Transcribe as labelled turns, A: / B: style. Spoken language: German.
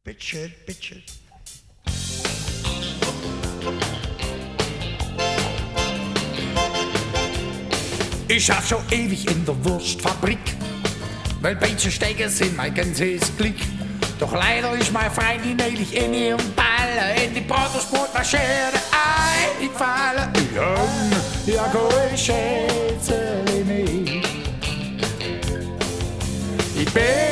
A: Bitteschön, bitteschön. Ich schaff schon ewig in der Wurstfabrik, weil Bällchensteige sind mein ganzes Glück. Doch leider ist mein Freundin neulich in ihrem Ball in die Bratwurstbrotmaschine eingefallen. Ja, ich schätze nicht. Ich bin